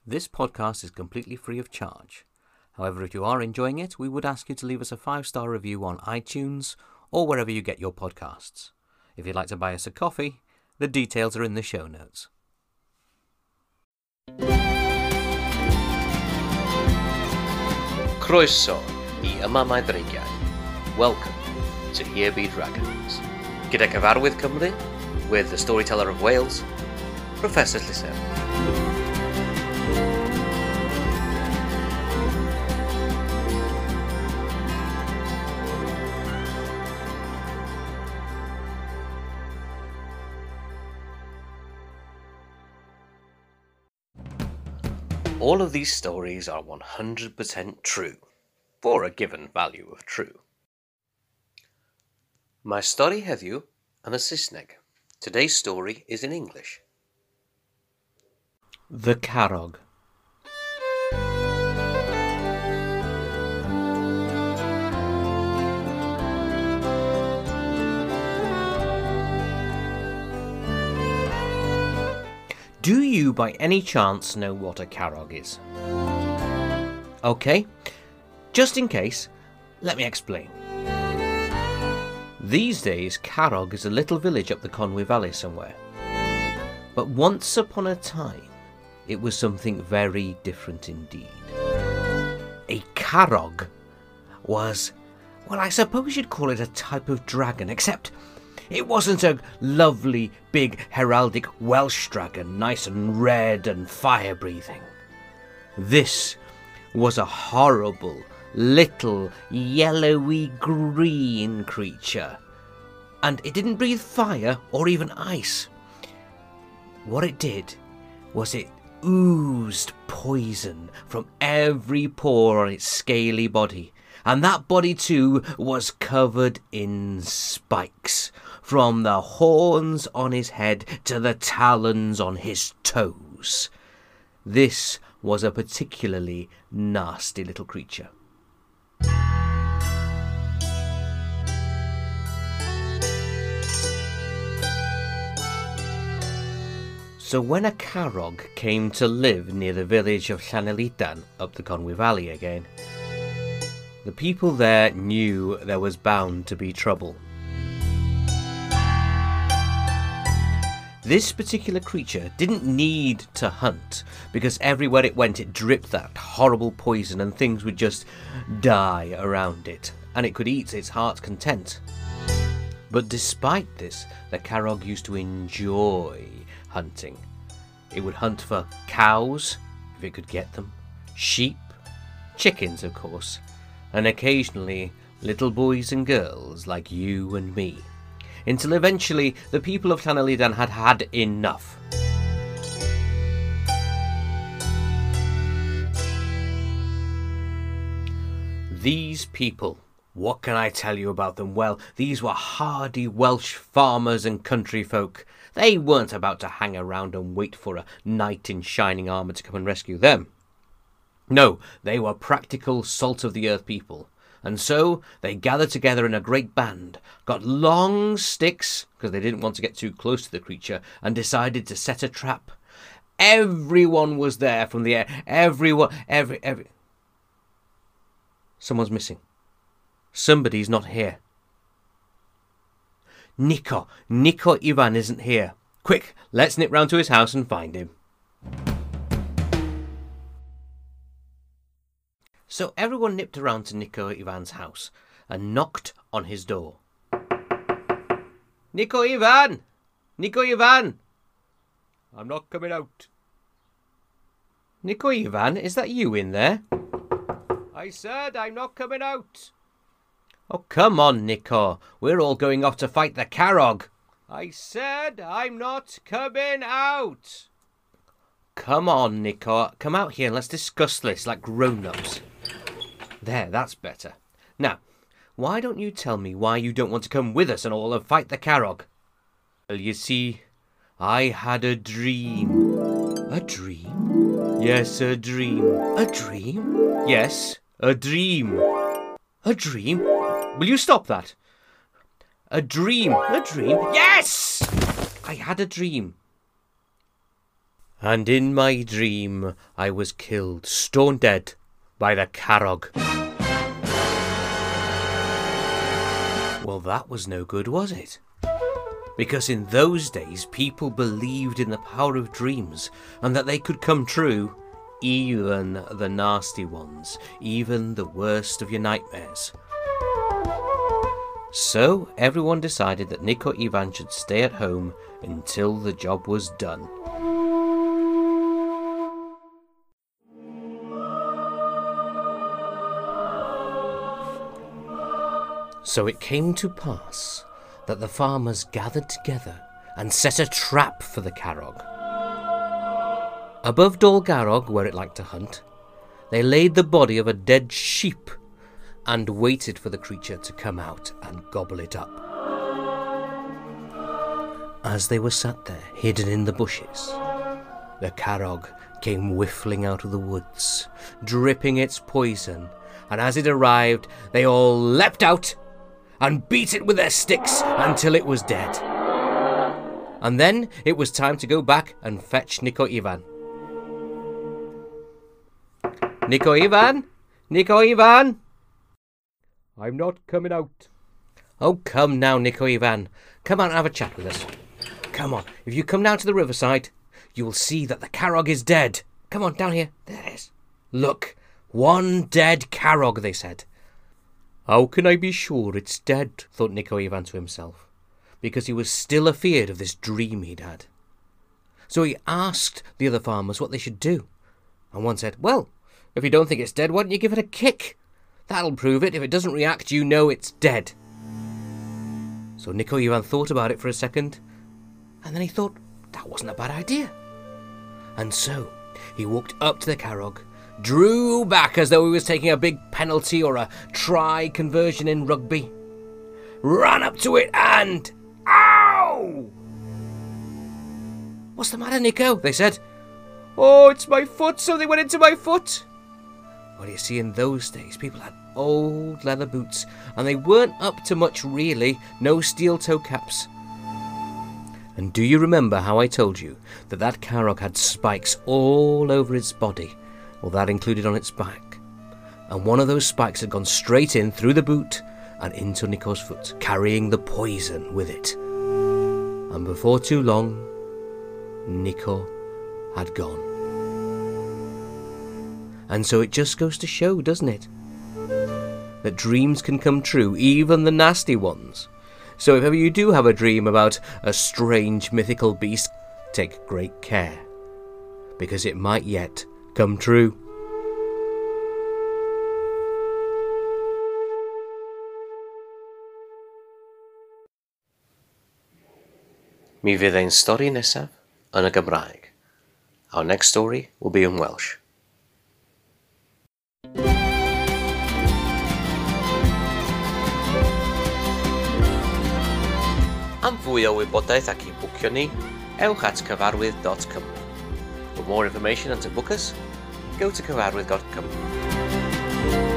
This podcast is completely free of charge. However, if you are enjoying it, we would ask you to leave us a 5-star review on iTunes or wherever you get your podcasts. If you'd like to buy us a coffee, the details are in the show notes. Croeso I Yma Mae Dreigiau. Welcome to Here Be Dragons. Gyda Cyfarwydd Cymru, with the storyteller of Wales, Professor Llysen. All of these stories are 100% true, for a given value of true. My stori heddiw yn y Saesneg. Today's story is in English. The Carrog. Do you by any chance know what a carrog is? Okay, just in case, let me explain. These days, Carrog is a little village up the Conwy Valley somewhere. But once upon a time, it was something very different indeed. A carrog was, well, I suppose you'd call it a type of dragon, except it wasn't a lovely, big, heraldic Welsh dragon, nice and red and fire-breathing. This was a horrible, little, yellowy-green creature. And it didn't breathe fire or even ice. What it did was it oozed poison from every pore on its scaly body. And that body, too, was covered in spikes, from the horns on his head to the talons on his toes. This was a particularly nasty little creature. So when a carrog came to live near the village of Llanelidan up the Conwy Valley again, the people there knew there was bound to be trouble. This particular creature didn't need to hunt, because everywhere it went it dripped that horrible poison and things would just die around it, and it could eat its heart's content. But despite this, the carrog used to enjoy hunting. It would hunt for cows, if it could get them, sheep, chickens of course, and occasionally little boys and girls like you and me. Until eventually the people of Llanelidan had had enough. These people, what can I tell you about them? Well, these were hardy Welsh farmers and country folk. They weren't about to hang around and wait for a knight in shining armour to come and rescue them. No, they were practical salt-of-the-earth people. And so they gathered together in a great band, got long sticks, because they didn't want to get too close to the creature, and decided to set a trap. Everyone was there from the air. Everyone. Someone's missing. Somebody's not here. Nico Ivan isn't here. Quick, let's nip round to his house and find him. So everyone nipped around to Nico Ivan's house and knocked on his door. Nico Ivan! Nico Ivan! I'm not coming out. Nico Ivan, is that you in there? I said I'm not coming out. Oh, come on, Nico. We're all going off to fight the carrog. I said I'm not coming out. Come on, Nico. Come out here and let's discuss this like grown-ups. There, that's better. Now, why don't you tell me why you don't want to come with us and all and fight the carrog? Well, you see, I had a dream. A dream? Yes, a dream. A dream? Yes, a dream. A dream? Will you stop that? A dream. A dream? Yes! I had a dream. And in my dream I was killed, stone dead, by the Carrog. Well, that was no good, was it? Because in those days people believed in the power of dreams and that they could come true, even the nasty ones, even the worst of your nightmares. So everyone decided that Niko Ivan should stay at home until the job was done. So it came to pass that the farmers gathered together and set a trap for the Carrog. Above Dol Garrog, where it liked to hunt, they laid the body of a dead sheep and waited for the creature to come out and gobble it up. As they were sat there, hidden in the bushes, the Carrog came whiffling out of the woods, dripping its poison, and as it arrived, they all leapt out and beat it with their sticks until it was dead. And then it was time to go back and fetch Niko Ivan. Niko Ivan? Niko Ivan? I'm not coming out. Oh, come now, Niko Ivan. Come on and have a chat with us. Come on. If you come down to the riverside, you will see that the Carrog is dead. Come on, down here. There it is. Look, one dead Carrog, they said. How can I be sure it's dead, thought Niko Ivan to himself, because he was still afeard of this dream he'd had. So he asked the other farmers what they should do. And one said, well, if you don't think it's dead, why don't you give it a kick? That'll prove it. If it doesn't react, you know it's dead. So Niko Ivan thought about it for a second, and then he thought that wasn't a bad idea. And so he walked up to the Carrog, drew back as though he was taking a big penalty or a try conversion in rugby, ran up to it and... Ow! What's the matter, Niko? They said. Oh, it's my foot, something went into my foot. Well, you see, in those days, people had old leather boots, and they weren't up to much really, no steel toe caps. And do you remember how I told you that that Carrog had spikes all over its body? Well, that included on its back. And one of those spikes had gone straight in through the boot and into Niko's foot, carrying the poison with it. And before too long, Niko had gone. And so it just goes to show, doesn't it, that dreams can come true, even the nasty ones. So if ever you do have a dream about a strange mythical beast, take great care, because it might yet come true. Mi fydd ein stori nesaf yn y Gymraeg. Our next story will be in Welsh. Am fwy o wybodaeth ac I bwcio ni, ewch at cyfarwydd.cymru. For more information and to book us, go to cyfarwydd.cymru.